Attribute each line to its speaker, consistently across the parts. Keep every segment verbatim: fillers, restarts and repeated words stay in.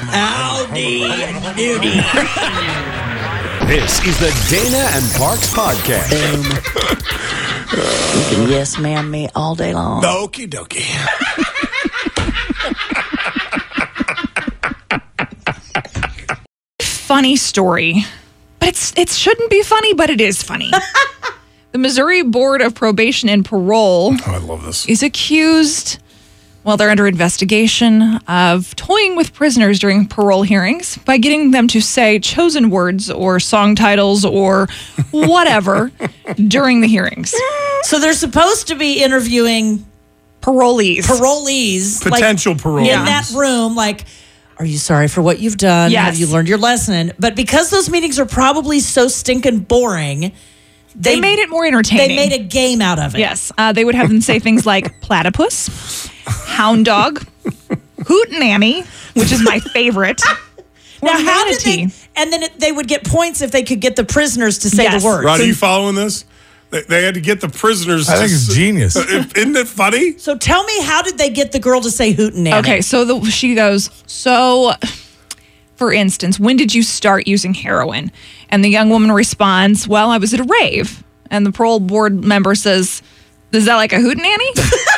Speaker 1: Howdy doody.
Speaker 2: This is the Dana and Parks Podcast.
Speaker 1: You can yes ma'am me all day long.
Speaker 3: Okie dokie.
Speaker 4: Funny story, but it's it shouldn't be funny, but it is funny. The Missouri Board of Probation and Parole
Speaker 3: Oh, I love this.
Speaker 4: is accused, well, they're under investigation of toying with prisoners during parole hearings by getting them to say chosen words or song titles or whatever during the hearings.
Speaker 1: So they're supposed to be interviewing
Speaker 4: Parolees.
Speaker 1: parolees.
Speaker 3: Potential
Speaker 1: like,
Speaker 3: parolees.
Speaker 1: In that room, like, are you sorry for what you've done?
Speaker 4: Yes.
Speaker 1: Have you learned your lesson? But because those meetings are probably so stinking boring,
Speaker 4: they, they made it more entertaining.
Speaker 1: They made a game out of it.
Speaker 4: Yes. Uh, they would have them say things like platypus, hound dog, hootenanny, which is my favorite.
Speaker 1: Now,
Speaker 4: or
Speaker 1: how did
Speaker 4: manatee.
Speaker 1: they? And then it, they would get points if they could get the prisoners to say
Speaker 4: Yes.
Speaker 1: the words.
Speaker 3: Rod, are you following this? They, they had to get the prisoners.
Speaker 5: I
Speaker 3: to
Speaker 5: think it's
Speaker 3: s-
Speaker 5: genius.
Speaker 3: Isn't it funny?
Speaker 1: So tell me, how did they get the girl to say hootenanny?
Speaker 4: Okay, so the, she goes, so, for instance, when did you start using heroin? And the young woman responds, well, I was at a rave. And the parole board member says, is that like a hootenanny?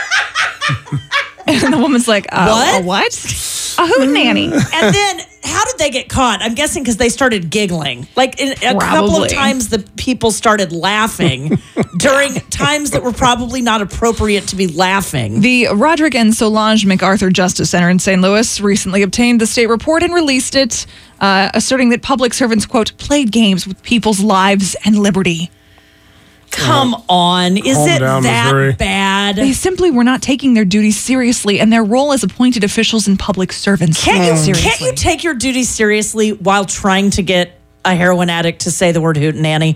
Speaker 4: And the woman's like, uh,
Speaker 1: What?
Speaker 4: a what? A hootenanny.
Speaker 1: And then how did they get caught? I'm guessing because they started giggling. Like in, a couple
Speaker 4: Probably.
Speaker 1: of times, the people started laughing during times that were probably not appropriate to be laughing.
Speaker 4: The Roderick and Solange MacArthur Justice Center in Saint Louis recently obtained the state report and released it, uh, asserting that public servants, quote, played games with people's lives and liberty.
Speaker 1: Come on, is
Speaker 3: Calm
Speaker 1: it
Speaker 3: down,
Speaker 1: that
Speaker 3: Missouri.
Speaker 1: bad?
Speaker 4: They simply were not taking their duties seriously and their role as appointed officials and public servants.
Speaker 1: Can't you
Speaker 4: seriously.
Speaker 1: can't you take your duties seriously while trying to get a heroin addict to say the word hootenanny?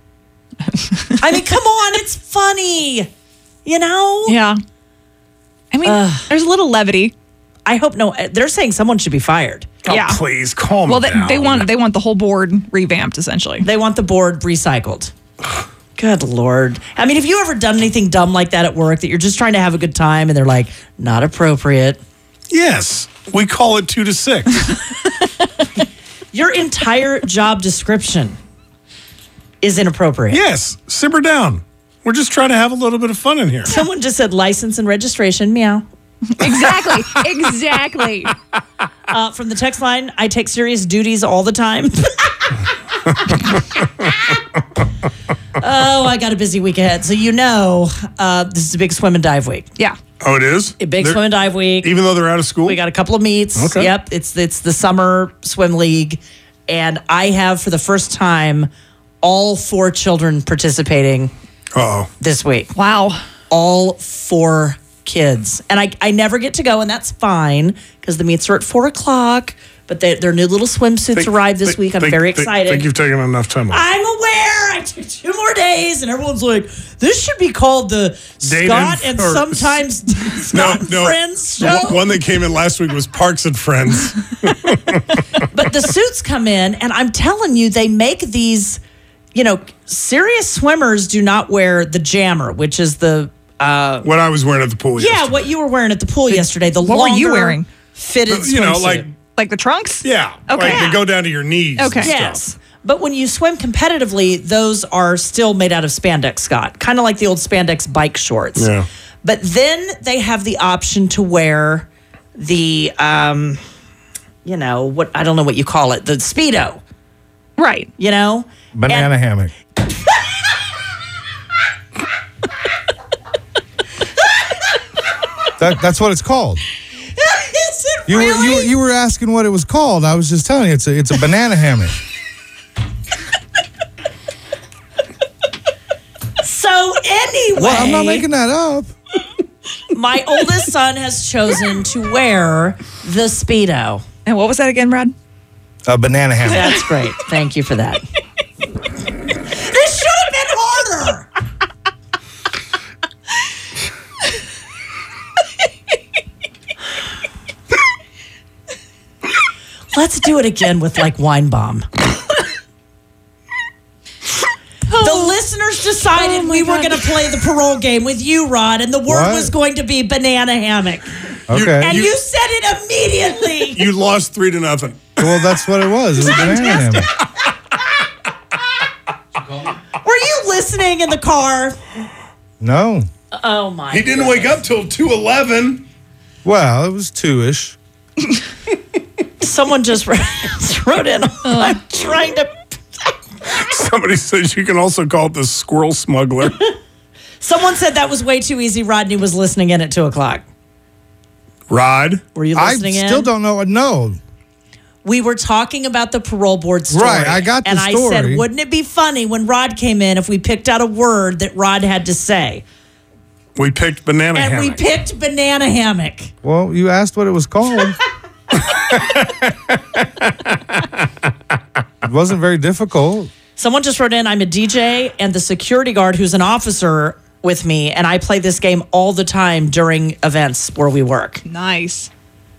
Speaker 1: I mean, come on, it's funny. You know?
Speaker 4: Yeah. I mean, there's a little levity.
Speaker 1: I hope no. They're saying someone should be fired.
Speaker 3: Oh,
Speaker 4: Yeah.
Speaker 3: please, calm
Speaker 4: Well, they,
Speaker 3: down.
Speaker 4: they want they want the whole board revamped, essentially.
Speaker 1: They want the board recycled. Good Lord. I mean, have you ever done anything dumb like that at work that you're just trying to have a good time and they're like, not appropriate?
Speaker 3: Yes, we call it two to six.
Speaker 1: Your entire job description is inappropriate.
Speaker 3: Yes, simmer down. We're just trying to have a little bit of fun in here.
Speaker 1: Someone just said license and registration. Meow.
Speaker 4: Exactly. Exactly.
Speaker 1: Uh, from the text line, I take serious duties all the time. Oh, I got a busy week ahead. So you know uh, this is a big swim and dive week.
Speaker 4: Yeah.
Speaker 3: Oh, it is?
Speaker 1: A big
Speaker 3: They're-
Speaker 1: swim and dive week.
Speaker 3: Even though they're out of school?
Speaker 1: We got a couple of meets.
Speaker 3: Okay.
Speaker 1: Yep. It's it's the summer swim league. And I have, for the first time, all four children participating
Speaker 3: Uh-oh.
Speaker 1: this week.
Speaker 4: Wow.
Speaker 1: All four kids. And I, I never get to go, and that's fine because the meets are at four o'clock. But they, their new little swimsuits
Speaker 3: Think-
Speaker 1: arrived this
Speaker 3: think-
Speaker 1: week. I'm
Speaker 3: think-
Speaker 1: very
Speaker 3: think-
Speaker 1: excited.
Speaker 3: think you've taken enough time off.
Speaker 1: I'm aware. I took two more days, and everyone's like, "This should be called the
Speaker 3: Dana
Speaker 1: Scott and
Speaker 3: or-
Speaker 1: sometimes Scott and Friends
Speaker 3: The
Speaker 1: show."
Speaker 3: one- One that came in last week was Parks and Friends.
Speaker 1: But the suits come in, and I'm telling you, they make these. You know, serious swimmers do not wear the jammer, which is the uh,
Speaker 3: What I was wearing at the pool
Speaker 1: yeah,
Speaker 3: yesterday.
Speaker 1: what you were wearing at the pool yesterday. The
Speaker 4: What were you
Speaker 1: longer
Speaker 4: wearing?
Speaker 1: Fitted,
Speaker 3: You know,
Speaker 1: swimsuit.
Speaker 3: like,
Speaker 4: Like the trunks?
Speaker 3: yeah.
Speaker 4: Okay.
Speaker 3: Like they go down to your knees.
Speaker 4: Okay.
Speaker 3: and
Speaker 1: yes.
Speaker 3: stuff.
Speaker 1: But when you swim competitively, those are still made out of spandex, Scott. Kind of like the old spandex bike shorts.
Speaker 3: Yeah.
Speaker 1: But then they have the option to wear the, um, you know, what I don't know what you call it, the Speedo,
Speaker 4: Right.
Speaker 1: you know?
Speaker 5: Banana
Speaker 1: And-
Speaker 5: hammock. that, that's what it's called.
Speaker 1: Is it
Speaker 5: You
Speaker 1: really?
Speaker 5: were you, you were asking what it was called. I was just telling you it's a it's a banana hammock.
Speaker 1: So anyway,
Speaker 5: Well, I'm not making that up.
Speaker 1: my oldest son has chosen to wear the Speedo.
Speaker 4: And what was that again, Brad?
Speaker 5: A banana hammock.
Speaker 1: That's great. Thank you for that. This should have been harder. Let's do it again with like Wine Bomb. The listeners decided
Speaker 4: Oh my
Speaker 1: we were
Speaker 4: God.
Speaker 1: going to play the parole game with you, Rod, and the word
Speaker 5: What?
Speaker 1: was going to be banana hammock.
Speaker 5: Okay.
Speaker 1: And you, you said it immediately.
Speaker 3: You lost three to nothing.
Speaker 5: Well, that's what it was. It was banana hammock.
Speaker 1: Were you listening in the car?
Speaker 5: No.
Speaker 1: Oh, my
Speaker 3: He didn't
Speaker 1: goodness.
Speaker 3: wake up till two eleven.
Speaker 5: Well, it was two-ish.
Speaker 1: Someone just wrote, wrote in. I'm trying to.
Speaker 3: Somebody says you can also call it the squirrel smuggler.
Speaker 1: Someone said that was way too easy. Rodney was listening in at two o'clock.
Speaker 3: Rod.
Speaker 1: Were you
Speaker 5: I
Speaker 1: listening in?
Speaker 5: still don't know. No.
Speaker 1: We were talking about the parole board story.
Speaker 5: Right, I got the
Speaker 1: and
Speaker 5: story.
Speaker 1: I said, wouldn't it be funny when Rod came in if we picked out a word that Rod had to say?
Speaker 3: We picked banana
Speaker 1: And
Speaker 3: hammock.
Speaker 1: we picked banana hammock.
Speaker 5: Well, you asked what it was called. It wasn't very difficult.
Speaker 1: Someone just wrote in, I'm a D J and the security guard who's an officer with me, and I play this game all the time during events where we work.
Speaker 4: Nice.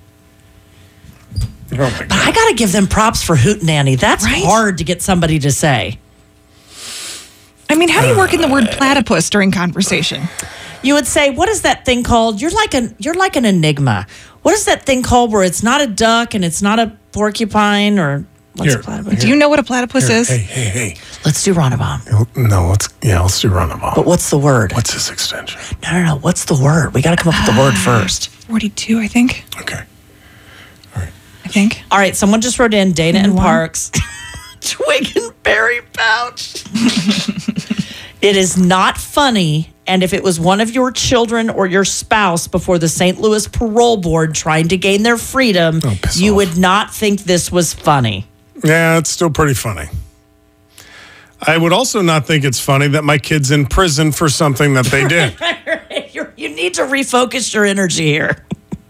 Speaker 3: Oh my
Speaker 1: But
Speaker 3: God.
Speaker 1: I got to give them props for hootenanny. That's
Speaker 4: Right?
Speaker 1: hard to get somebody to say.
Speaker 4: I mean, how do you work in the word platypus during conversation?
Speaker 1: You would say, what is that thing called? You're like an you're like an enigma. What is that thing called where it's not a duck and it's not a porcupine or what's
Speaker 3: Here.
Speaker 1: a platypus?
Speaker 4: Do you know what a platypus
Speaker 3: Here,
Speaker 4: is?
Speaker 3: Hey, hey, hey.
Speaker 1: Let's do Ronabom.
Speaker 3: No, let's, yeah, let's do Runabout.
Speaker 1: But what's the word?
Speaker 3: What's his extension?
Speaker 1: No, no, no. What's the word? We got to come up with the word first.
Speaker 4: forty-two, I think.
Speaker 3: Okay.
Speaker 4: I think.
Speaker 1: All right, someone just wrote in Dana and
Speaker 4: One.
Speaker 1: Parks. Twig and berry pouch. It is not funny, and if it was one of your children or your spouse before the Saint Louis Parole Board trying to gain their freedom,
Speaker 3: Oh, piss
Speaker 1: you
Speaker 3: off.
Speaker 1: would not think this was funny.
Speaker 3: Yeah, it's still pretty funny. I would also not think it's funny that my kid's in prison for something that they did.
Speaker 1: You're, you need to refocus your energy here.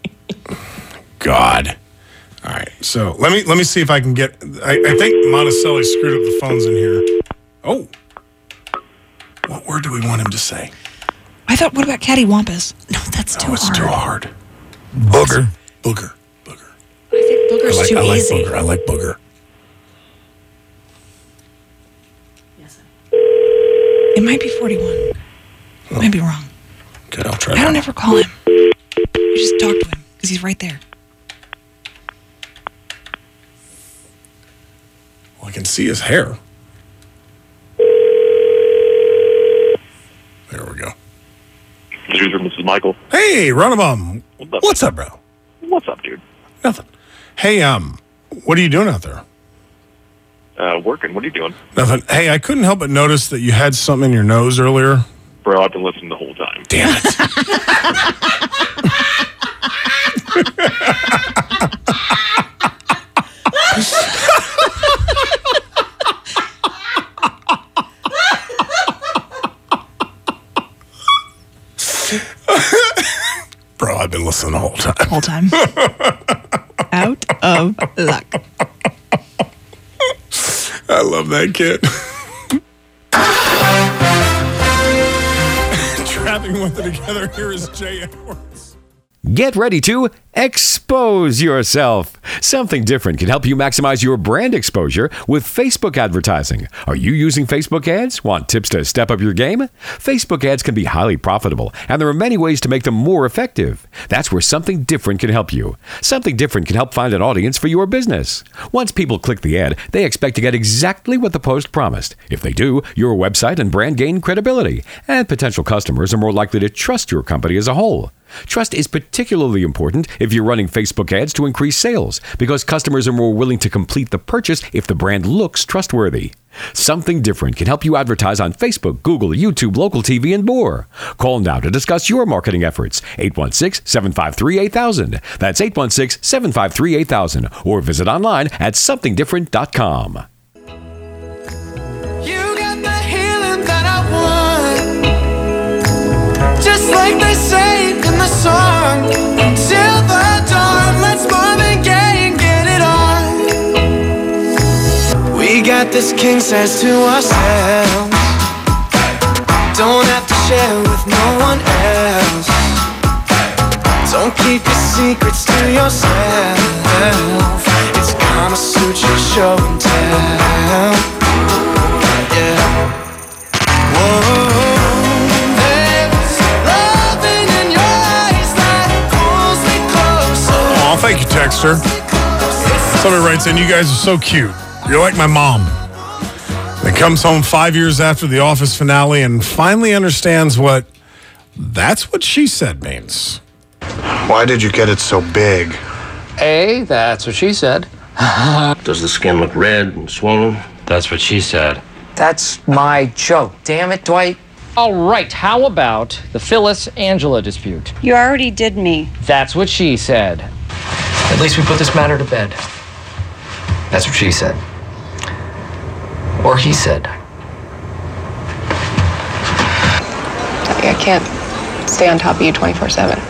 Speaker 3: God. All right, so let me let me see if I can get. I, I think Monticelli screwed up the phones in here. Oh, what word do we want him to say?
Speaker 4: I thought, what about cattywampus?
Speaker 1: No, that's too
Speaker 3: Oh, it's
Speaker 1: hard.
Speaker 3: too hard.
Speaker 5: Booger.
Speaker 3: Booger, booger.
Speaker 1: I think booger's
Speaker 3: I like,
Speaker 1: too
Speaker 3: I like
Speaker 1: easy.
Speaker 3: booger. I like booger.
Speaker 4: It might be forty-one. Might be wrong.
Speaker 3: Okay, I'll try.
Speaker 4: I don't
Speaker 3: that.
Speaker 4: ever call him. I just talk to him because he's right there.
Speaker 3: Well, I can see his hair. There we go.
Speaker 6: User Missus Michael.
Speaker 3: Hey, Runabout.
Speaker 6: What's up?
Speaker 3: What's up, bro?
Speaker 6: What's up, dude?
Speaker 3: Nothing. Hey, um, what are you doing out there?
Speaker 6: Uh, working. What are you doing?
Speaker 3: Nothing. Hey, I couldn't help but notice that you had something in your nose earlier.
Speaker 6: Bro, I've been listening the whole time.
Speaker 3: Damn it. Bro, I've been listening the whole time.
Speaker 4: Whole time. Out of luck.
Speaker 3: I love that kid. Trapping with it together, here is Jay Edwards.
Speaker 2: Get ready to expose yourself. Something Different can help you maximize your brand exposure with Facebook advertising. Are you using Facebook ads? Want tips to step up your game? Facebook ads can be highly profitable, and there are many ways to make them more effective. That's where Something Different can help you. Something Different can help find an audience for your business. Once people click the ad, they expect to get exactly what the post promised. If they do, your website and brand gain credibility, and potential customers are more likely to trust your company as a whole. Trust is particularly important if you're running Facebook ads to increase sales, because customers are more willing to complete the purchase if the brand looks trustworthy. Something Different can help you advertise on Facebook, Google, YouTube, local T V, and more. Call now to discuss your marketing efforts. eight one six, seven five three, eight thousand. That's eight one six, seven five three, eight thousand. Or visit online at something different dot com.
Speaker 7: You got the healing that I want, just like they say in the song. Until the dawn, let's Marvin Gaye and get it on. We got this king size to ourselves, don't have to share with no one else. Don't keep your secrets to yourself. It's Kama Sutra show and tell. Yeah. Whoa. There's loving in your eyes that pulls me close.
Speaker 3: Dexter. Somebody writes in, you guys are so cute. You're like my mom. That comes home five years after the Office finale and finally understands what that's what she said means.
Speaker 8: Why did you get it so big?
Speaker 9: A, that's what she said.
Speaker 10: Does the skin look red and swollen?
Speaker 9: That's what she said.
Speaker 11: That's my joke. Damn it, Dwight.
Speaker 9: All right, how about the Phyllis-Angela dispute?
Speaker 12: You already did me.
Speaker 9: That's what she said.
Speaker 11: At least we put this matter to bed. That's what she said. Or he said.
Speaker 12: I can't stay on top of you twenty-four seven.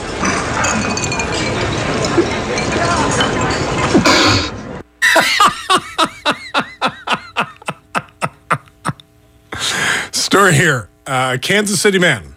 Speaker 3: Story here. Uh, Kansas City man.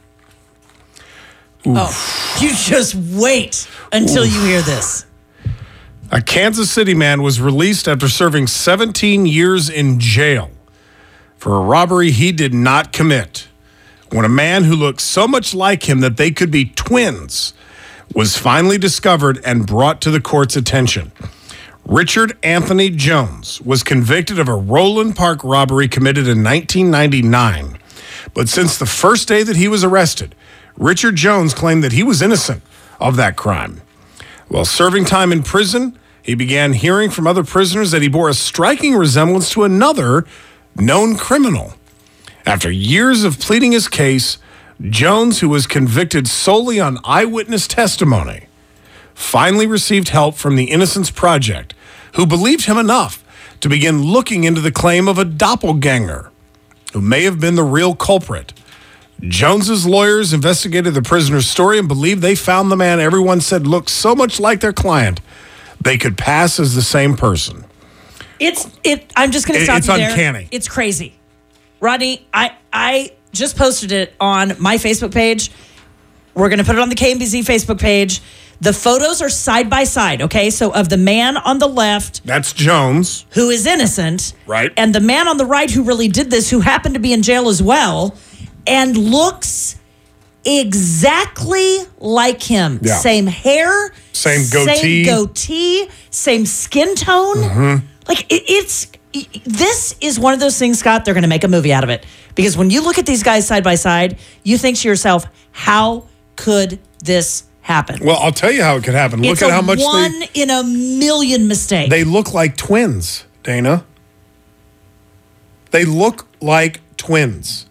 Speaker 1: Oof. Oh, you just wait until Oof. you hear this.
Speaker 3: A Kansas City man was released after serving seventeen years in jail for a robbery he did not commit, when a man who looked so much like him that they could be twins was finally discovered and brought to the court's attention. Richard Anthony Jones was convicted of a Roland Park robbery committed in nineteen ninety-nine. But since the first day that he was arrested, Richard Jones claimed that he was innocent of that crime. While serving time in prison, he began hearing from other prisoners that he bore a striking resemblance to another known criminal. After years of pleading his case, Jones, who was convicted solely on eyewitness testimony, finally received help from the Innocence Project, who believed him enough to begin looking into the claim of a doppelganger who may have been the real culprit. Jones's lawyers investigated the prisoner's story and believed they found the man everyone said looked so much like their client they could pass as the same person.
Speaker 1: It's it. I'm just going to stop
Speaker 3: it's
Speaker 1: you there.
Speaker 3: It's uncanny.
Speaker 1: It's crazy. Rodney, I I just posted it on my Facebook page. We're going to put it on the K M B Z Facebook page. The photos are side by side, okay? So of the man on the left.
Speaker 3: That's Jones.
Speaker 1: Who is innocent.
Speaker 3: Right.
Speaker 1: And the man on the right who really did this, who happened to be in jail as well, and looks exactly like him.
Speaker 3: Yeah.
Speaker 1: Same hair.
Speaker 3: Same goatee.
Speaker 1: Same goatee. Same skin tone.
Speaker 3: Mm-hmm.
Speaker 1: Like, it, it's... This is one of those things, Scott, they're going to make a movie out of it. Because when you look at these guys side by side, you think to yourself, how could this happen?
Speaker 3: Well, I'll tell you how it could happen.
Speaker 1: It's
Speaker 3: look at
Speaker 1: a
Speaker 3: how much
Speaker 1: one
Speaker 3: they,
Speaker 1: in a million mistake.
Speaker 3: They look like twins, Dana. They look like twins.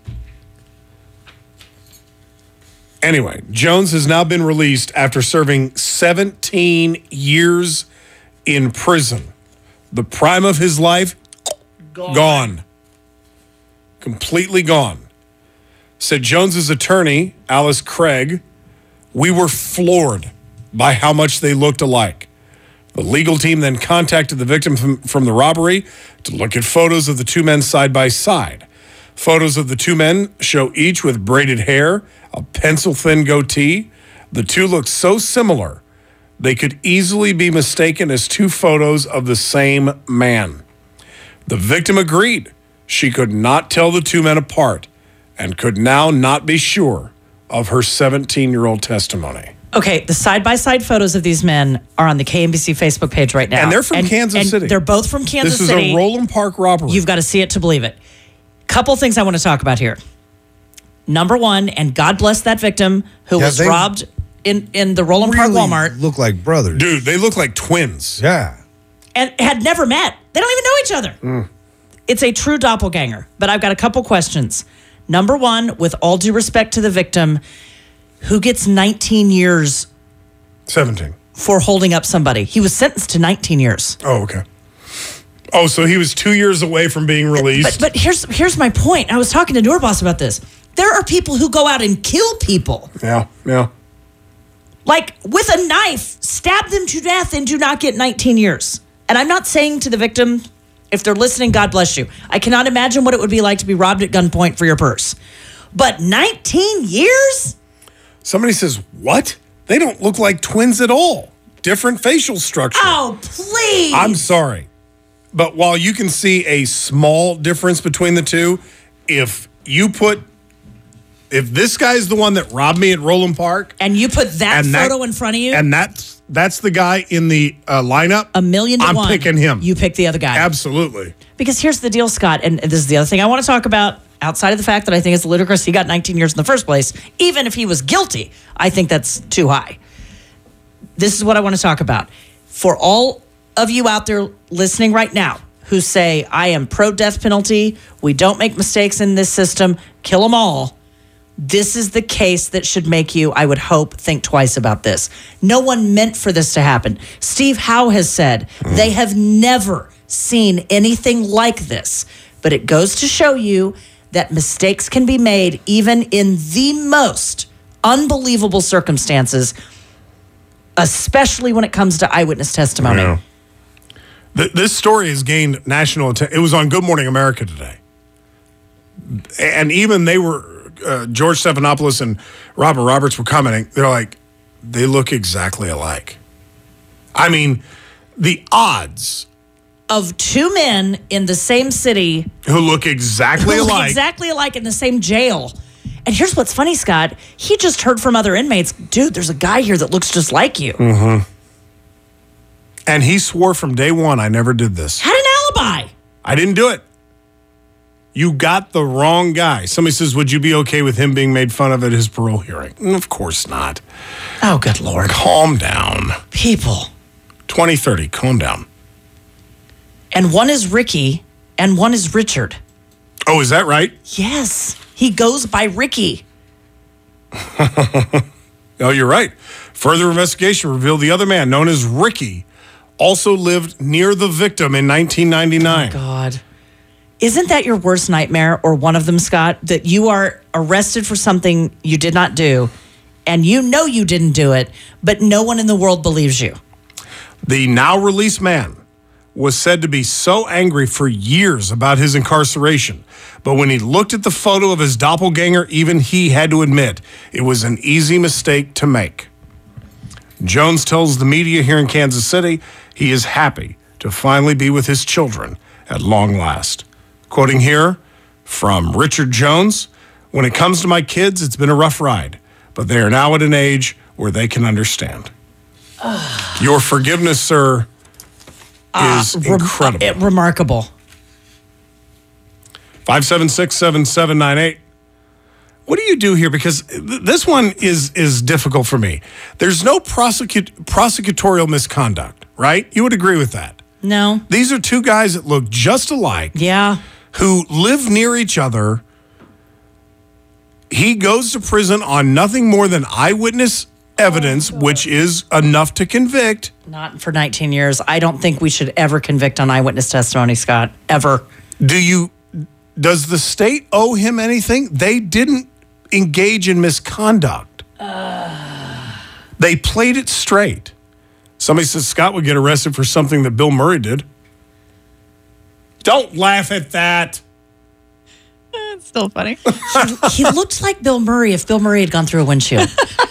Speaker 3: Anyway, Jones has now been released after serving seventeen years in prison. The prime of his life, gone. gone. Completely gone. Said Jones's attorney, Alice Craig, we were floored by how much they looked alike. The legal team then contacted the victim from, from the robbery to look at photos of the two men side by side. Photos of the two men show each with braided hair, a pencil-thin goatee. The two look so similar, they could easily be mistaken as two photos of the same man. The victim agreed she could not tell the two men apart and could now not be sure of her seventeen-year-old testimony.
Speaker 1: Okay, the side-by-side photos of these men are on the K M B C Facebook page right now.
Speaker 3: And they're from
Speaker 1: and,
Speaker 3: Kansas
Speaker 1: and
Speaker 3: City.
Speaker 1: They're both from Kansas
Speaker 3: City. This is
Speaker 1: City.
Speaker 3: a Roland Park robbery.
Speaker 1: You've got to see it to believe it. Couple things I want to talk about here. Number one, and God bless that victim who
Speaker 5: Yeah,
Speaker 1: was
Speaker 5: they
Speaker 1: robbed in, in the Roland
Speaker 5: really
Speaker 1: Park Walmart.
Speaker 5: Look like brothers.
Speaker 3: Dude, they look like twins.
Speaker 5: Yeah.
Speaker 1: And had never met. They don't even know each other.
Speaker 3: Mm.
Speaker 1: It's a true doppelganger. But I've got a couple questions. Number one, with all due respect to the victim, who gets nineteen years
Speaker 3: seventeen
Speaker 1: for holding up somebody? He was sentenced to nineteen years.
Speaker 3: Oh, okay. Oh, so he was two years away from being released?
Speaker 1: But, but here's here's my point. I was talking to Noorboss about this. There are people who go out and kill people.
Speaker 3: Yeah, yeah.
Speaker 1: Like, with a knife, stab them to death and do not get nineteen years. And I'm not saying to the victim, if they're listening, God bless you. I cannot imagine what it would be like to be robbed at gunpoint for your purse. But nineteen years?
Speaker 3: Somebody says, what? They don't look like twins at all. Different facial structure.
Speaker 1: Oh, please.
Speaker 3: I'm sorry. But while you can see a small difference between the two, if you put, if this guy's the one that robbed me at Roland Park.
Speaker 1: And you put that
Speaker 3: and
Speaker 1: photo
Speaker 3: that,
Speaker 1: in front of you.
Speaker 3: And that, that's the guy in the uh, lineup,
Speaker 1: A million to
Speaker 3: I'm
Speaker 1: one.
Speaker 3: picking him.
Speaker 1: You pick the other guy.
Speaker 3: Absolutely.
Speaker 1: Because here's the deal, Scott, and this is the other thing I want to talk about outside of the fact that I think it's ludicrous he got nineteen years in the first place. Even if he was guilty, I think that's too high. This is what I want to talk about. For all of you out there listening right now who say, I am pro-death penalty, we don't make mistakes in this system, kill them all, this is the case that should make you, I would hope, think twice about this. No one meant for this to happen. Steve Howe has said mm. they have never seen anything like this. But it goes to show you that mistakes can be made even in the most unbelievable circumstances, especially when it comes to eyewitness testimony.
Speaker 3: Yeah. Th- this story has gained national attention. It was on Good Morning America today. And even they were, uh, George Stephanopoulos and Robert Roberts were commenting. They're like, they look exactly alike. I mean, the odds
Speaker 1: of two men in the same city
Speaker 3: who look exactly
Speaker 1: who look
Speaker 3: alike.
Speaker 1: exactly alike in the same jail. And here's what's funny, Scott. He just heard from other inmates, dude, there's a guy here that looks just like you.
Speaker 3: Mm-hmm. And he swore from day one, I never did this.
Speaker 1: Had an alibi.
Speaker 3: I didn't do it. You got the wrong guy. Somebody says, would you be okay with him being made fun of at his parole hearing? Of course not.
Speaker 1: Oh, good Lord.
Speaker 3: Calm down.
Speaker 1: People.
Speaker 3: twenty thirty, calm down.
Speaker 1: And one is Ricky and one is Richard.
Speaker 3: Oh, is that right?
Speaker 1: Yes. He goes by Ricky.
Speaker 3: Oh, you're right. Further investigation revealed the other man, known as Ricky, also lived near the victim in nineteen ninety-nine.
Speaker 1: Oh, God. Isn't that your worst nightmare, or one of them, Scott, that you are arrested for something you did not do, and you know you didn't do it, but no one in the world believes you?
Speaker 3: The now released man was said to be so angry for years about his incarceration, but when he looked at the photo of his doppelganger, even he had to admit it was an easy mistake to make. Jones tells the media here in Kansas City he is happy to finally be with his children at long last. Quoting here from Richard Jones, when it comes to my kids, it's been a rough ride, but they are now at an age where they can understand. Your forgiveness, sir, is
Speaker 1: uh, rem-
Speaker 3: incredible.
Speaker 1: Uh, remarkable.
Speaker 3: five seven six, seven seven nine eight. What do you do here? Because th- this one is is difficult for me. There's no prosecute, prosecutorial misconduct, right? You would agree with that?
Speaker 1: No.
Speaker 3: These are two guys that look just alike.
Speaker 1: Yeah.
Speaker 3: Who live near each other. He goes to prison on nothing more than eyewitness evidence, oh, which is enough to convict.
Speaker 1: Not for nineteen years. I don't think we should ever convict on eyewitness testimony, Scott. Ever.
Speaker 3: Do you, does the state owe him anything? They didn't engage in misconduct. Uh. They played it straight. Somebody says Scott would get arrested for something that Bill Murray did. Don't laugh at that.
Speaker 4: It's still funny.
Speaker 1: he, he looked like Bill Murray if Bill Murray had gone through a windshield.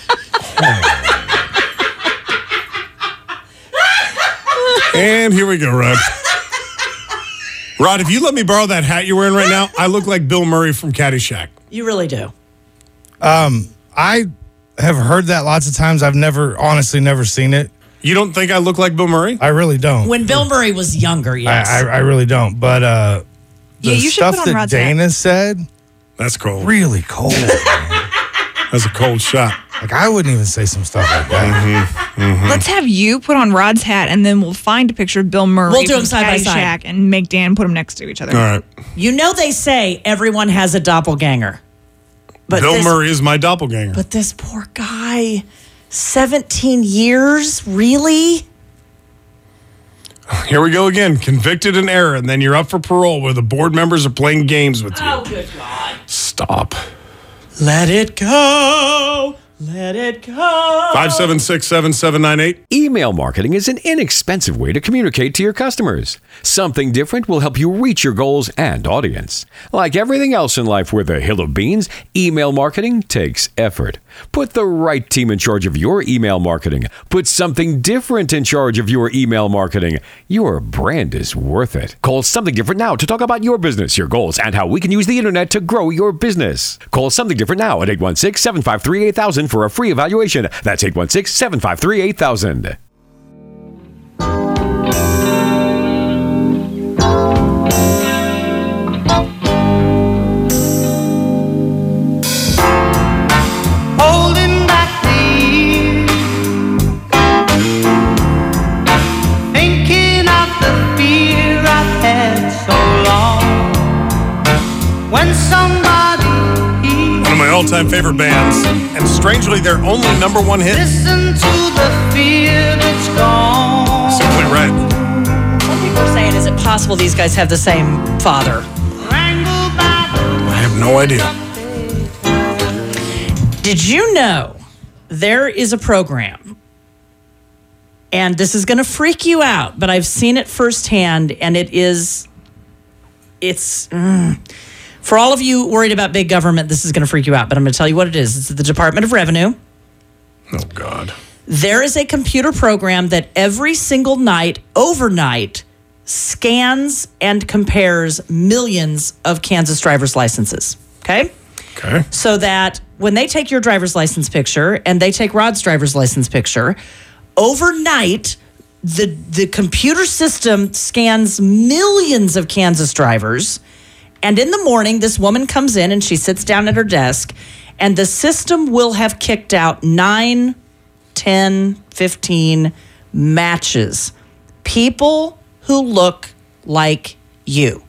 Speaker 3: And here we go, Rod. Rod, if you let me borrow that hat you're wearing right now, I look like Bill Murray from Caddyshack.
Speaker 1: You really do.
Speaker 5: Um, I have heard that lots of times. I've never, honestly, never seen it.
Speaker 3: You don't think I look like Bill Murray?
Speaker 5: I really don't.
Speaker 1: When Bill Murray was younger, yes.
Speaker 5: I, I, I really don't. But uh, the
Speaker 4: yeah, you should
Speaker 5: stuff
Speaker 4: put on
Speaker 5: that
Speaker 4: Rod's
Speaker 5: Dana
Speaker 4: hat.
Speaker 5: said,
Speaker 3: that's cold.
Speaker 5: Really cold.
Speaker 3: That's a cold shot.
Speaker 5: Like, I wouldn't even say some stuff like that.
Speaker 3: Mm-hmm. Mm-hmm.
Speaker 4: Let's have you put on Rod's hat, and then we'll find a picture of Bill Murray
Speaker 1: We'll do
Speaker 4: from
Speaker 1: them side by side.
Speaker 4: Caddyshack and make Dan put them next to each other.
Speaker 3: All right.
Speaker 1: You know they say everyone has a doppelganger. But
Speaker 3: Bill
Speaker 1: this,
Speaker 3: Murray is my doppelganger.
Speaker 1: But this poor guy, seventeen years? Really?
Speaker 3: Here we go again. Convicted in error, and then you're up for parole where the board members are playing games with you.
Speaker 1: Oh, good God.
Speaker 3: Stop.
Speaker 1: Let it go. Let it go.
Speaker 3: five seven six, seven seven nine eight.
Speaker 2: Email marketing is an inexpensive way to communicate to your customers. Something different will help you reach your goals and audience. Like everything else in life with a hill of beans, email marketing takes effort. Put the right team in charge of your email marketing. Put something different in charge of your email marketing. Your brand is worth it. Call Something Different now to talk about your business, your goals, and how we can use the internet to grow your business. Call Something Different now at eight one six, seven five three, eight thousand for a free evaluation. That's eight one six, seven five three, eight thousand.
Speaker 7: Holding back the years, thinking of the fear I've had so long. When somebody
Speaker 3: One of my all-time favorite bands, and strangely, their only number one hit.
Speaker 7: listen to the fear that's gone.
Speaker 3: Simply Red.
Speaker 1: Some people are saying, is it possible these guys have the same father?
Speaker 3: I have no idea.
Speaker 1: Did you know there is a program, and this is going to freak you out, but I've seen it firsthand, and it is, it's, mm, for all of you worried about big government, this is going to freak you out, but I'm going to tell you what it is. It's the Department of Revenue.
Speaker 3: Oh, God.
Speaker 1: There is a computer program that every single night, overnight, scans and compares millions of Kansas driver's licenses. Okay?
Speaker 3: Okay.
Speaker 1: So that when they take your driver's license picture and they take Rod's driver's license picture, overnight, the, the computer system scans millions of Kansas drivers. And in the morning, this woman comes in and she sits down at her desk, and the system will have kicked out nine, ten, fifteen matches. People who look like you.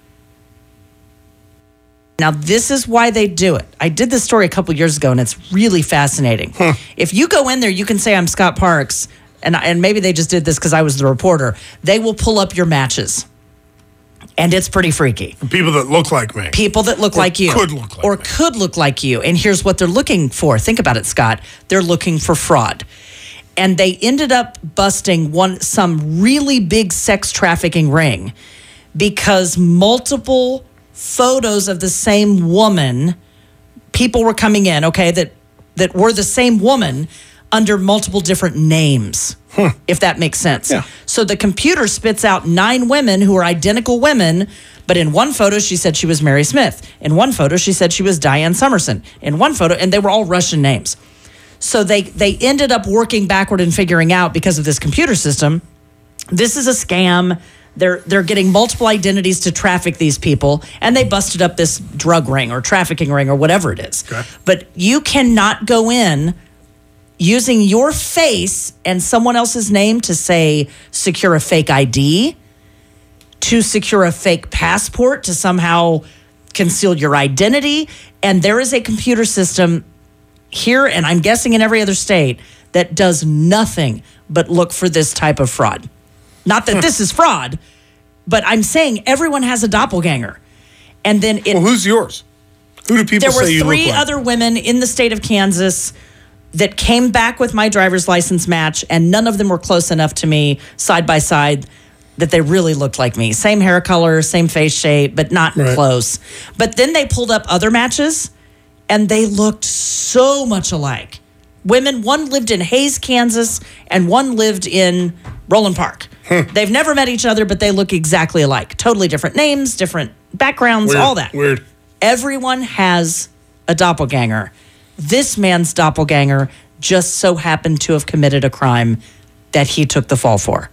Speaker 1: Now, this is why they do it. I did this story a couple years ago, and it's really fascinating. Huh. If you go in there, you can say, I'm Scott Parks, and, and maybe they just did this because I was the reporter. They will pull up your matches, and it's pretty freaky.
Speaker 3: People that look like me.
Speaker 1: People that look
Speaker 3: or
Speaker 1: like you.
Speaker 3: could look like
Speaker 1: Or
Speaker 3: me.
Speaker 1: could look like you. And here's what they're looking for. Think about it, Scott. They're looking for fraud. And they ended up busting one some really big sex trafficking ring because multiple photos of the same woman, people were coming in, okay, that that were the same woman under multiple different names, huh. if that makes sense.
Speaker 3: Yeah.
Speaker 1: So the computer spits out nine women who are identical women, but in one photo she said she was Mary Smith. In one photo she said she was Diane Somerson. In one photo, and they were all Russian names. So they they ended up working backward and figuring out, because of this computer system, this is a scam. They're they're getting multiple identities to traffic these people, and they busted up this drug ring or trafficking ring or whatever it is.
Speaker 3: Okay.
Speaker 1: But you cannot go in using your face and someone else's name to, say, secure a fake I D, to secure a fake passport, to somehow conceal your identity. And there is a computer system here, and I'm guessing in every other state, that does nothing but look for this type of fraud. Not that this is fraud, but I'm saying everyone has a doppelganger. And then it,
Speaker 3: well, who's yours? Who do people
Speaker 1: there were
Speaker 3: say you look
Speaker 1: three
Speaker 3: like?
Speaker 1: other women in the state of Kansas that came back with my driver's license match, and none of them were close enough to me side by side that they really looked like me. Same hair color, same face shape, but not
Speaker 3: Right.
Speaker 1: close. But then they pulled up other matches, and they looked so much alike. Women, one lived in Hayes, Kansas, and one lived in Roland Park. They've never met each other, but they look exactly alike. Totally different names, different backgrounds,
Speaker 3: Weird.
Speaker 1: all that.
Speaker 3: Weird.
Speaker 1: Everyone has a doppelganger. This man's doppelganger just so happened to have committed a crime that he took the fall for.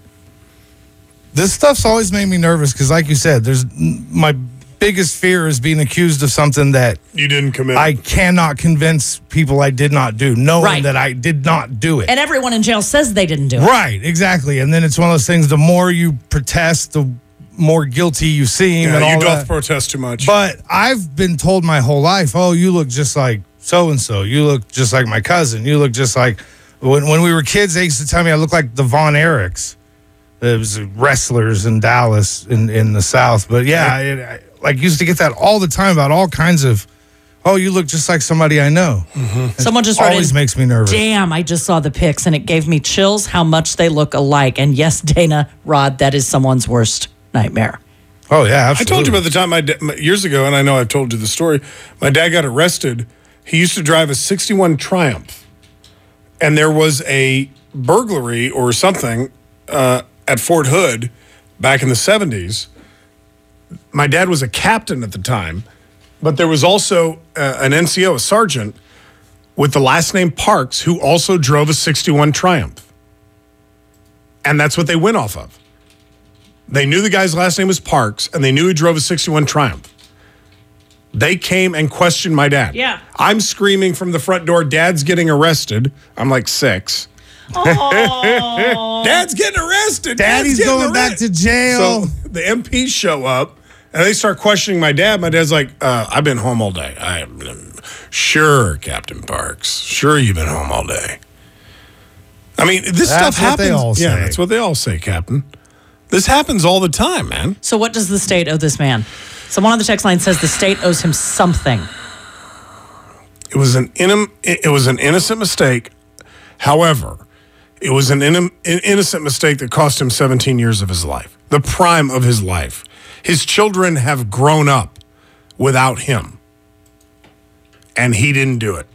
Speaker 5: This stuff's always made me nervous because, like you said, there's my biggest fear is being accused of something that
Speaker 3: You didn't commit.
Speaker 5: I cannot convince people I did not do, knowing
Speaker 1: Right.
Speaker 5: that I did not do it.
Speaker 1: And everyone in jail says they didn't do it.
Speaker 5: Right, exactly. And then it's one of those things, the more you protest, the more guilty you seem
Speaker 3: yeah,
Speaker 5: and all
Speaker 3: you doth
Speaker 5: that.
Speaker 3: protest too much.
Speaker 5: But I've been told my whole life, oh, you look just like so-and-so. You look just like my cousin. You look just like... When, when we were kids, they used to tell me I look like the Von Erichs. It was wrestlers in Dallas in, in the South. But yeah, it, I like used to get that all the time about all kinds of, oh, you look just like somebody I know. Mm-hmm.
Speaker 1: Someone just wrote
Speaker 5: always
Speaker 1: in,
Speaker 5: makes me nervous.
Speaker 1: Damn, I just saw the pics and it gave me chills how much they look alike. And yes, Dana, Rod, that is someone's worst nightmare.
Speaker 5: Oh, yeah, absolutely.
Speaker 3: I told you about the time my, da- my years ago, and I know I've told you the story. My dad got arrested. He used to drive a sixty-one Triumph, and there was a burglary or something uh, at Fort Hood back in the seventies. My dad was a captain at the time, but there was also uh, an N C O, a sergeant, with the last name Parks, who also drove a sixty-one Triumph. And that's what they went off of. They knew the guy's last name was Parks, and they knew he drove a sixty-one Triumph. They came and questioned my dad.
Speaker 1: Yeah.
Speaker 3: I'm screaming from the front door, Dad's getting arrested. I'm like six.
Speaker 1: Oh.
Speaker 3: Dad's getting arrested.
Speaker 5: Daddy's
Speaker 3: Dad's getting
Speaker 5: going back
Speaker 3: arrested.
Speaker 5: to jail.
Speaker 3: So the M Ps show up, and they start questioning my dad. My dad's like, uh, I've been home all day. I Sure, Captain Parks. Sure you've been home all day. I mean, this
Speaker 5: That's
Speaker 3: stuff
Speaker 5: what
Speaker 3: happens.
Speaker 5: they all
Speaker 3: Yeah,
Speaker 5: say.
Speaker 3: that's what they all say, Captain. This happens all the time, man.
Speaker 1: So what does the state owe this man? Someone on the text line says the state owes him something.
Speaker 3: It was an in, it was an innocent mistake. However, it was an, in, an innocent mistake that cost him seventeen years of his life, the prime of his life. His children have grown up without him, and he didn't do it.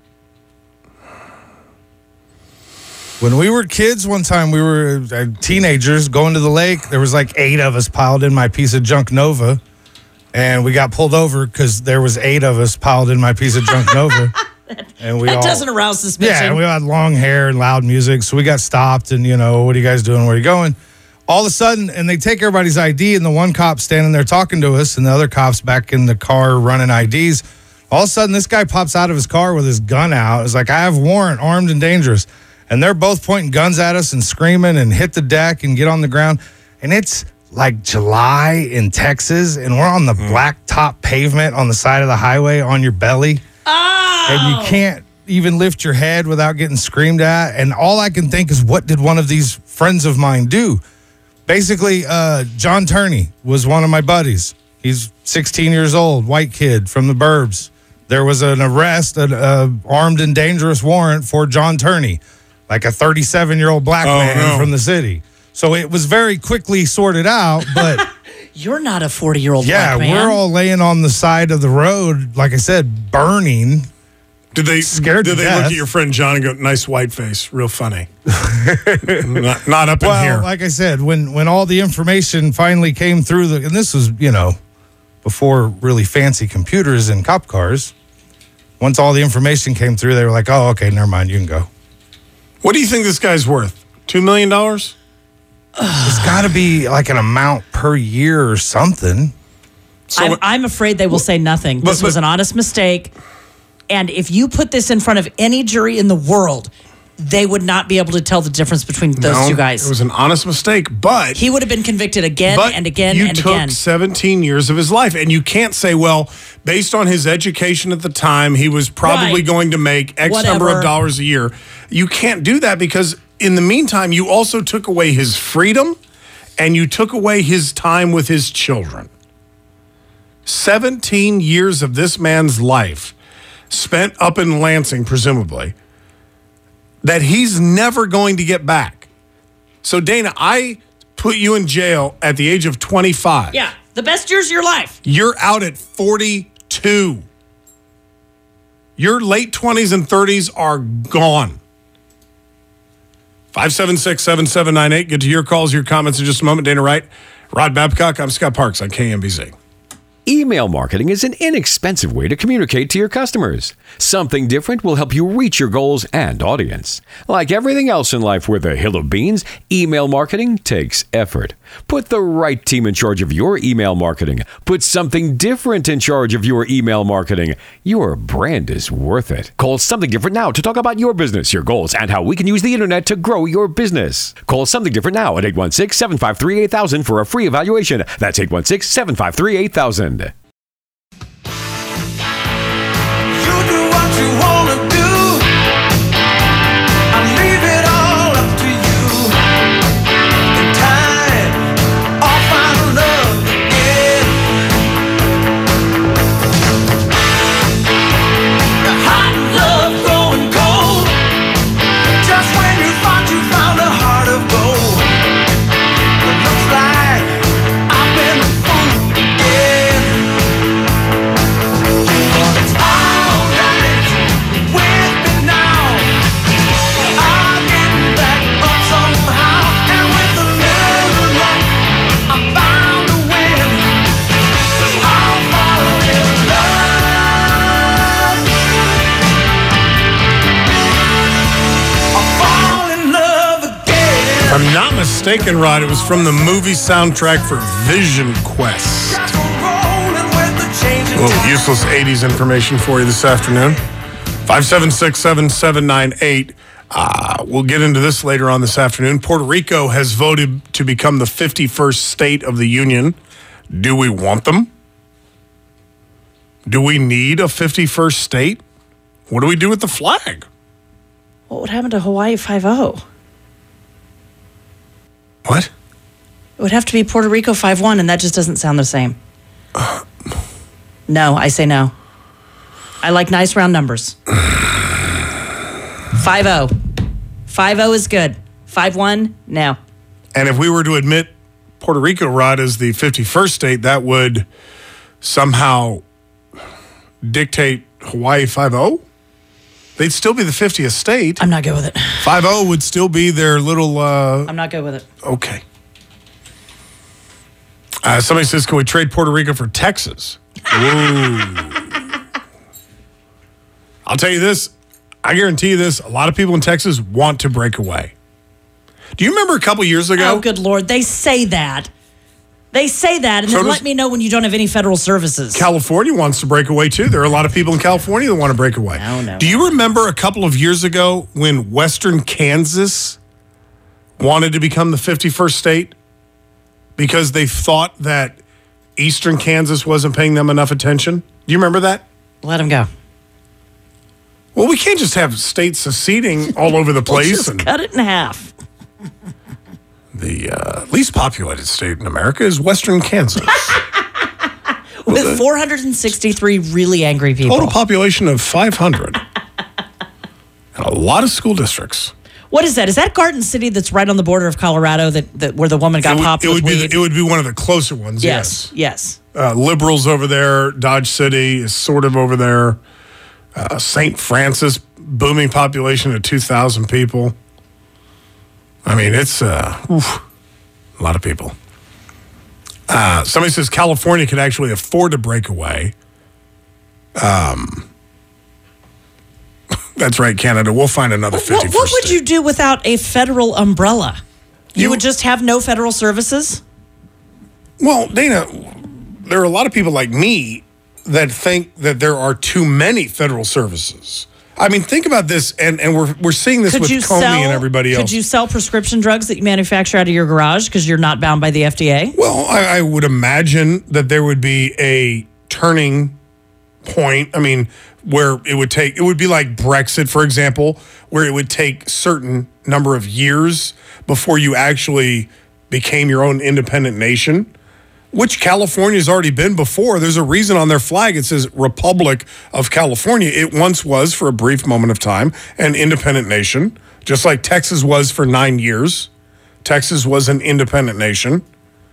Speaker 5: When we were kids, one time we were uh, teenagers going to the lake. There was like eight of us piled in my piece of junk Nova, and we got pulled over because there was eight of us piled in my piece of junk Nova. And we
Speaker 1: That
Speaker 5: all,
Speaker 1: doesn't arouse suspicion.
Speaker 5: Yeah, and we had long hair and loud music, so we got stopped. And you know, what are you guys doing? Where are you going? All of a sudden, and they take everybody's I D, and the one cop standing there talking to us, and the other cop's back in the car running I Ds. All of a sudden, this guy pops out of his car with his gun out. It's like, I have warrant, armed and dangerous. And they're both pointing guns at us and screaming and hit the deck and get on the ground. And it's like July in Texas, and we're on the
Speaker 3: Mm.
Speaker 5: black top pavement on the side of the highway on your belly.
Speaker 1: Oh!
Speaker 5: And you can't even lift your head without getting screamed at. And all I can think is, what did one of these friends of mine do? Basically, uh, John Turney was one of my buddies. He's sixteen years old, white kid from the burbs. There was an arrest, an uh, armed and dangerous warrant for John Turney, like a thirty-seven-year-old black
Speaker 3: Oh,
Speaker 5: man
Speaker 3: no.
Speaker 5: from the city. So it was very quickly sorted out, but
Speaker 1: You're not a forty-year-old
Speaker 5: yeah,
Speaker 1: black man.
Speaker 5: we're all laying on the side of the road, like I said, burning.
Speaker 3: Did they
Speaker 5: Scared
Speaker 3: Did
Speaker 5: to
Speaker 3: they
Speaker 5: death.
Speaker 3: look at your friend John and go, "Nice white face, real funny"? not, not up in
Speaker 5: Well,
Speaker 3: here.
Speaker 5: like I said, when when all the information finally came through, the and this was, you know, before really fancy computers and cop cars. Once all the information came through, they were like, "Oh, okay, never mind, you can go."
Speaker 3: What do you think this guy's worth? Two million dollars?
Speaker 5: It's got to be like an amount per year or something.
Speaker 3: So
Speaker 1: I'm, I'm afraid they will say nothing.
Speaker 3: but-
Speaker 1: This was
Speaker 3: but-
Speaker 1: an honest mistake. And if you put this in front of any jury in the world, they would not be able to tell the difference between those
Speaker 3: No,
Speaker 1: two guys.
Speaker 3: It was an honest mistake, but
Speaker 1: He would have been convicted again
Speaker 3: but
Speaker 1: and again
Speaker 3: you
Speaker 1: and
Speaker 3: took
Speaker 1: again.
Speaker 3: seventeen years of his life, and you can't say, well, based on his education at the time, he was probably
Speaker 1: Right.
Speaker 3: going to make X number
Speaker 1: Whatever.
Speaker 3: of dollars a year. You can't do that because in the meantime, you also took away his freedom and you took away his time with his children. seventeen years of this man's life spent up in Lansing, presumably, that he's never going to get back. So, Dana, I put you in jail at the age of twenty-five.
Speaker 1: Yeah, the best years of your life.
Speaker 3: You're out at forty-two. Your late twenties and thirties are gone. five seven six, seven seven nine eight. Get to your calls, your comments in just a moment. Dana Wright, Rod Babcock. I'm Scott Parks on K M B Z.
Speaker 2: Email marketing is an inexpensive way to communicate to your customers. Something different will help you reach your goals and audience. Like everything else in life with a hill of beans, email marketing takes effort. Put the right team in charge of your email marketing. Put something different in charge of your email marketing. Your brand is worth it. Call Something Different now to talk about your business, your goals, and how we can use the internet to grow your business. Call Something Different now at eight one six, seven five three, eight thousand for a free evaluation. That's eight one six, seven five three, eight thousand.
Speaker 3: mistaken, Rod, it was from the movie soundtrack for Vision Quest. A little useless eighties information for you this afternoon. five seven six, seven seven nine eight. Uh, we'll get into this later on this afternoon. Puerto Rico has voted to become the fifty-first state of the Union. Do we want them? Do we need a fifty-first state? What do we do with the flag?
Speaker 1: What would happen to Hawaii five oh?
Speaker 3: What?
Speaker 1: It would have to be Puerto Rico five one, and that just doesn't sound the same.
Speaker 3: Uh,
Speaker 1: no, I say no. I like nice round numbers. five oh. five oh is good. five one, no.
Speaker 3: And if we were to admit Puerto Rico, Rod, as the fifty-first state, that would somehow dictate Hawaii five oh? They'd still be the fiftieth state.
Speaker 1: I'm not good with it.
Speaker 3: five oh would still be their little... Uh,
Speaker 1: I'm not good with it.
Speaker 3: Okay. Uh, somebody says, can we trade Puerto Rico for Texas? Ooh. I'll tell you this. I guarantee you this. A lot of people in Texas want to break away. Do you remember a couple years ago?
Speaker 1: Oh, good Lord. They say that. They say that, and
Speaker 3: So
Speaker 1: then
Speaker 3: does-
Speaker 1: let me know when you don't have any federal services.
Speaker 3: California wants to break away, too. There are a lot of people in California that want to break away.
Speaker 1: No, no,
Speaker 3: Do you remember a couple of years ago when Western Kansas wanted to become the fifty-first state because they thought that Eastern Kansas wasn't paying them enough attention? Do you remember that?
Speaker 1: Let them go.
Speaker 3: Well, we can't just have states seceding all over the
Speaker 1: We'll
Speaker 3: place.
Speaker 1: just
Speaker 3: and
Speaker 1: cut it in half.
Speaker 3: the uh, least populated state in America is Western Kansas.
Speaker 1: With four hundred sixty-three really angry people.
Speaker 3: Total population of five hundred. And a lot of school districts.
Speaker 1: What is that? Is that Garden City that's right on the border of Colorado that, that where the woman got
Speaker 3: it would,
Speaker 1: popped
Speaker 3: it
Speaker 1: with
Speaker 3: would be
Speaker 1: weed?
Speaker 3: the, it would be one of the closer ones.
Speaker 1: yes,
Speaker 3: Yes.
Speaker 1: yes.
Speaker 3: Uh, liberals over there. Dodge City is sort of over there. Uh, Saint Francis, booming population of two thousand people. I mean, it's uh, oof, a lot of people. Uh, somebody says California could actually afford to break away. Um, that's right, Canada. We'll find another
Speaker 1: What,
Speaker 3: fifty-first
Speaker 1: what would
Speaker 3: state.
Speaker 1: you do without a federal umbrella? You,
Speaker 3: You-
Speaker 1: would just have no federal services?
Speaker 3: Well, Dana, there are a lot of people like me that think that there are too many federal services. I mean, think about this, and, and we're we're seeing this
Speaker 1: Could
Speaker 3: with
Speaker 1: you
Speaker 3: Comey
Speaker 1: sell?
Speaker 3: and everybody else.
Speaker 1: Could you sell prescription drugs that you manufacture out of your garage because you're not bound by the F D A?
Speaker 3: Well, I, I would imagine that there would be a turning point. I mean, where it would take, it would be like Brexit, for example, where it would take certain number of years before you actually became your own independent nation, which California's already been before. There's a reason on their flag it says Republic of California. It once was, for a brief moment of time, an independent nation, just like Texas was for nine years. Texas was an independent nation.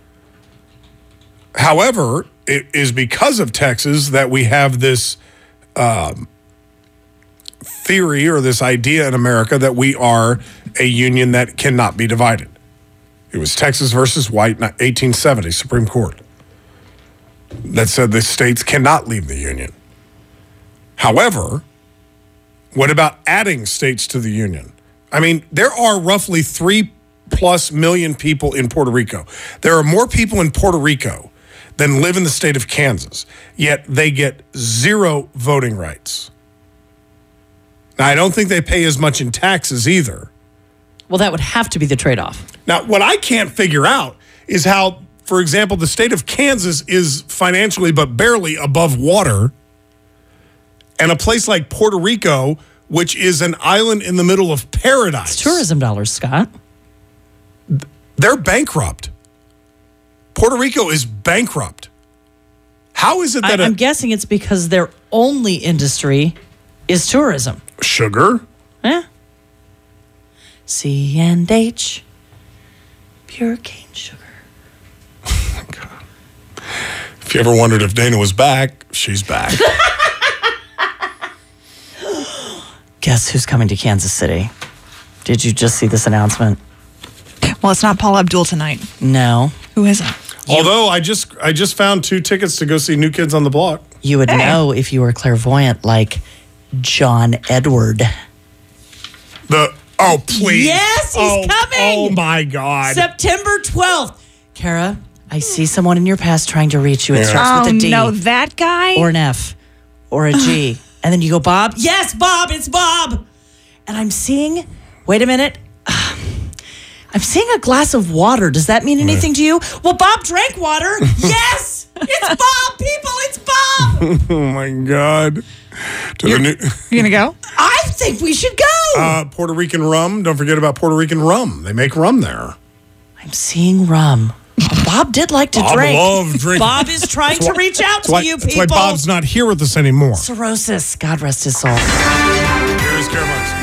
Speaker 3: However, it is because of Texas that we have this um, theory or this idea in America that we are a union that cannot be divided. It was Texas versus White, eighteen seventy, Supreme Court, that said the states cannot leave the union. However, what about adding states to the union? I mean, there are roughly three plus million people in Puerto Rico. There are more people in Puerto Rico than live in the state of Kansas, yet they get zero voting rights. Now, I don't think they pay as much in taxes either.
Speaker 1: Well, that would have to be the trade-off.
Speaker 3: Now, what I can't figure out is how, for example, the state of Kansas is financially but barely above water, and a place like Puerto Rico, which is an island in the middle of paradise.
Speaker 1: It's tourism dollars, Scott.
Speaker 3: They're bankrupt. Puerto Rico is bankrupt. How is it that
Speaker 1: I,
Speaker 3: a-
Speaker 1: I'm guessing it's because their only industry is tourism.
Speaker 3: sugar?
Speaker 1: Yeah. C and H, pure cane sugar.
Speaker 3: If you ever wondered if Dana was back, she's back.
Speaker 1: Guess who's coming to Kansas City? Did you just see this announcement?
Speaker 4: Well, it's not Paul Abdul tonight.
Speaker 1: No.
Speaker 4: Who is it?
Speaker 3: Although I just I just found two tickets to go see New Kids on the Block.
Speaker 1: You would
Speaker 4: Hey.
Speaker 1: know if you were clairvoyant, like John Edward.
Speaker 3: The Oh, please.
Speaker 1: Yes, he's
Speaker 3: oh,
Speaker 1: coming.
Speaker 3: Oh, my God.
Speaker 1: September twelfth. Kara, I see someone in your past trying to reach you. It starts
Speaker 4: Oh,
Speaker 1: with a D.
Speaker 4: no, that guy?
Speaker 1: Or an F. Or a G. And then you go, Bob. Yes, Bob, it's Bob. And I'm seeing, wait a minute. I'm seeing a glass of water. Does that mean anything to you? Well, Bob drank water. Yes, it's Bob, people. It's Bob.
Speaker 3: Oh, my God. To
Speaker 4: You're,
Speaker 3: the new,
Speaker 4: you going to go?
Speaker 1: I think we should go.
Speaker 3: uh, Puerto Rican rum. Don't forget about Puerto Rican rum. They make rum there.
Speaker 1: I'm seeing rum. Well, Bob did like to
Speaker 3: Bob
Speaker 1: drink.
Speaker 3: loved drinking.
Speaker 1: Bob is trying to reach out to
Speaker 3: why,
Speaker 1: you
Speaker 3: that's
Speaker 1: people.
Speaker 3: why Bob's not here with us anymore.
Speaker 1: Cirrhosis. God rest his soul.
Speaker 3: Here's Kara Bucks.